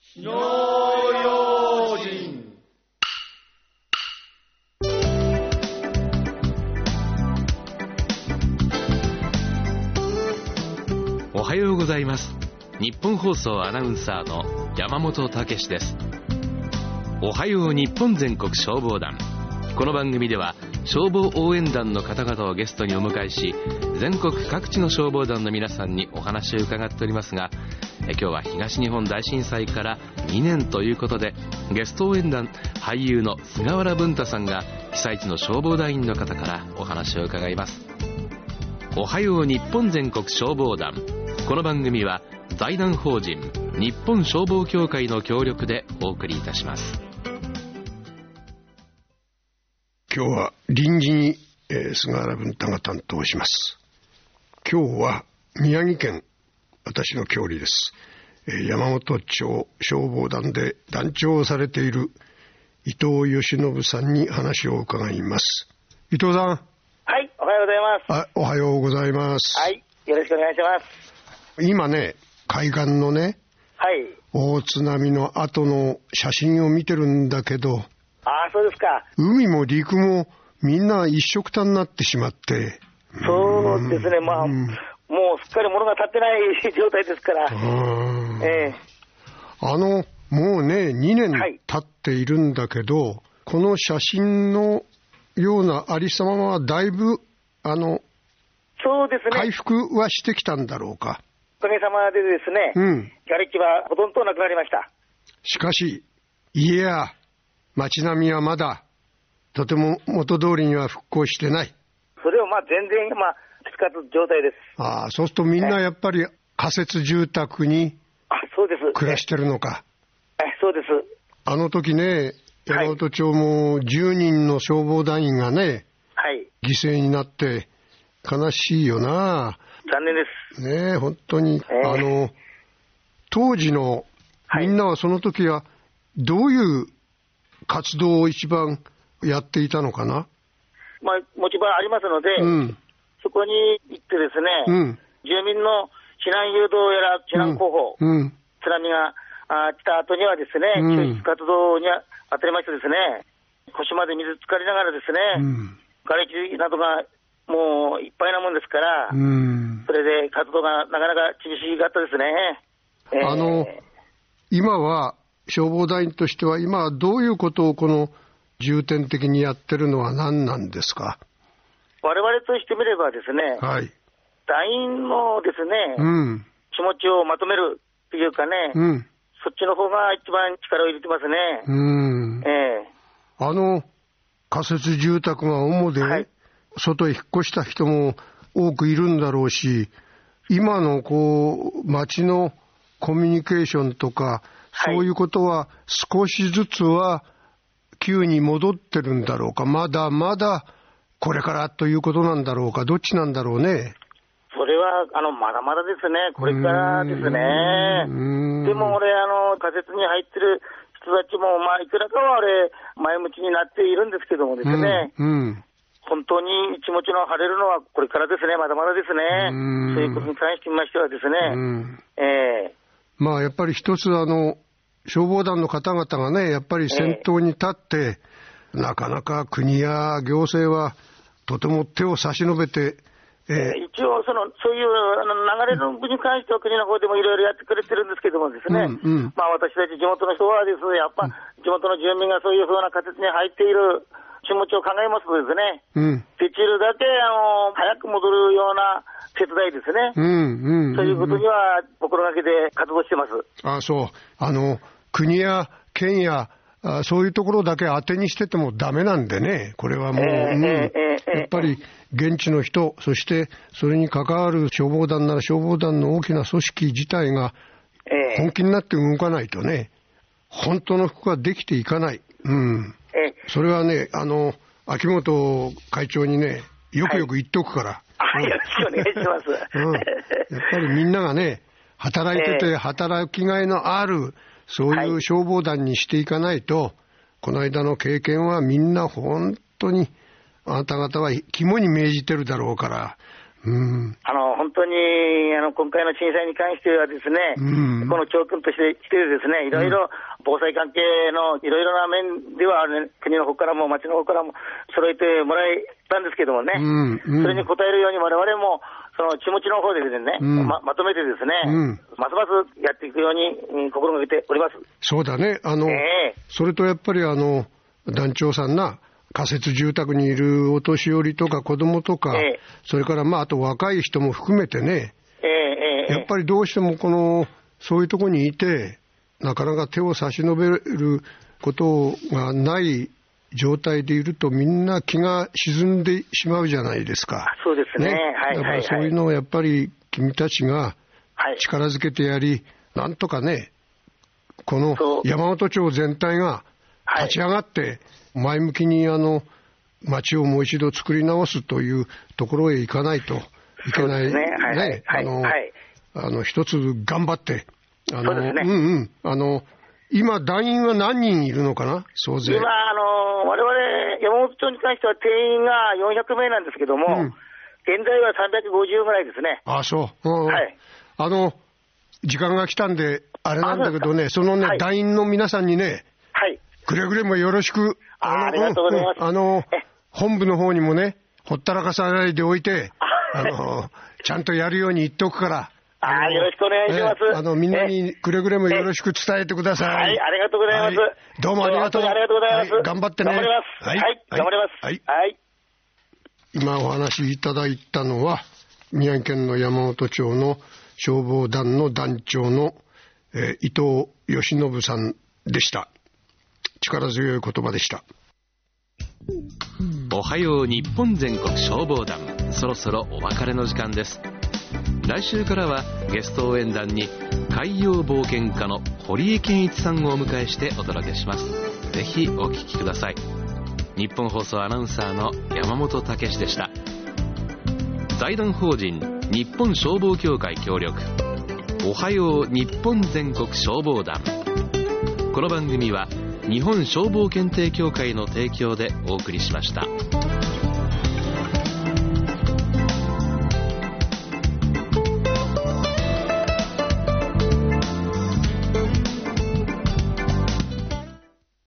火の用心。 おはようございます。日本放送アナウンサーの山本武史です。おはよう日本全国消防団。この番組では消防応援団の方々をゲストにお迎えし、全国各地の消防団の皆さんにお話を伺っておりますが、今日は東日本大震災から2年ということで、ゲスト応援団俳優の菅原文太さんが被災地の消防団員の方からお話を伺います。おはよう日本全国消防団。この番組は財団法人日本消防協会の協力でお送りいたします。 今日は臨時に、菅原文太が担当します。今日は宮城県、私の郷里です。山本町消防団で団長をされている伊藤義信さんに話を伺います。伊藤さん。 はい、おはようございます。 おはようございます。 はい、よろしくお願いします。 今ね、海岸のね、 はい、 大津波の後の写真を見てるんだけど、 そうですか。 海も陸もみんな一緒くたになってしまって。 そうですね、もうすっかり物が立ってない状態ですから。 もうね、2年経っているんだけど、この写真のようなありさまはだいぶ、 そうですね。 回復はしてきたんだろうか。 おかげさまでですね、瓦礫はほとんどなくなりました。しかし、家や街並みはまだ、とても元通りには復興してない。 それを全然、きつかった状態です。 そうするとみんなやっぱり仮設住宅にそうです暮らしてるのか。 そうです。 あの時ね、山本町も10人の消防団員がね、犠牲になって悲しいよな。 残念ですね。本当に、当時のみんなはその時はどういう活動を一番やっていたのかな。 持ち場ありますので、そこに行ってですね、住民の避難誘導やら避難広報、津波が来た後にはですね、救出活動に当たりましてですね、腰まで水浸かりながらですね、瓦礫などがもういっぱいなもんですから、それで活動がなかなか厳しかったですね。 今は消防団員としては今どういうことをこの重点的にやってるのは何なんですか。 我々としてみればですね、団員のですね、気持ちをまとめるっていうかね、そっちの方が一番力を入れてますね。 仮設住宅が主で、外へ引っ越した人も多くいるんだろうし、今の街のコミュニケーションとか、そういうことは少しずつは急に戻ってるんだろうか、まだまだこれからということなんだろうか、どっちなんだろうね。 それはまだまだですね、これからですね。でも仮設に入ってる人たちもいくらかは前向きになっているんですけどもですね、本当に気持ちの晴れるのはこれからですね、まだまだですね。そういうことに関してみましてはですね、 やっぱり一つ消防団の方々がね、やっぱり先頭に立って、なかなか国や行政はとても手を差し伸べて、 一応そういう流れの部に関しては国の方でもいろいろやってくれてるんですけどもですね、私たち地元の人はですね、やっぱ地元の住民がそういうふうな仮設に入っている気持ちを考えますとですね、できるだけ早く戻るような手伝いですね、そういうことには心がけで活動してます。 そう。国や県やそういうところだけ当てにしててもダメなんでね、これはもう、やっぱり現地の人、そしてそれに関わる消防団なら消防団の大きな組織自体が本気になって動かないとね、本当の復興ができていかない。それはね、秋元会長にね、よく言っとくから。 よろしくお願いします。 やっぱりみんながね、働いてて働きがいのある、そういう消防団にしていかないと、この間の経験はみんな本当にあなた方は肝に銘じてるだろうから、 本当に今回の震災に関してはですね、この教訓としてですね、いろいろ防災関係のいろいろな面では、国の方からも町の方からも揃えてもらえたんですけどもね、それに応えるように我々もその気持ちの方でですね、まとめてですね、ますますやっていくように心がけております。 そうだね。それとやっぱり団長さんな、仮設住宅にいるお年寄りとか子供とか、それからあと若い人も含めてね、やっぱりどうしてもそういうところにいて、なかなか手を差し伸べることがない状態でいると、みんな気が沈んでしまうじゃないですか。 そうですね。 だからそういうのをやっぱり君たちが力づけてやり、なんとかね、この山本町全体が立ち上がって、前向きに町をもう一度作り直すというところへ行かないといけないね。一つ頑張って、今団員は何人いるのかな、総勢。今我々山本町に関しては定員が400名なんですけども、現在は350ぐらいですね。 そう。時間が来たんであれなんだけどね、そのね、団員の皆さんにね、くれぐれもよろしく。 ありがとうございます。 本部の方にもね、ほったらかさないでおいて、ちゃんとやるように言っておくから。 よろしくお願いします。 みんなにくれぐれもよろしく伝えてください。 ありがとうございます。 どうもありがとう。 ありがとうございます。 頑張ってね。 頑張ります。頑張ります。 今お話しいただいたのは、宮城県の山本町の消防団の団長の、伊藤義信さんでした。力強い言葉でした。 おはよう日本全国消防団、そろそろお別れの時間です。来週からはゲスト応援団に海洋冒険家の堀江謙一さんをお迎えしてお届けします。ぜひお聞きください。日本放送アナウンサーの山本武史でした。財団法人日本消防協会協力、おはよう日本全国消防団。この番組は日本消防検定協会の提供でお送りしました。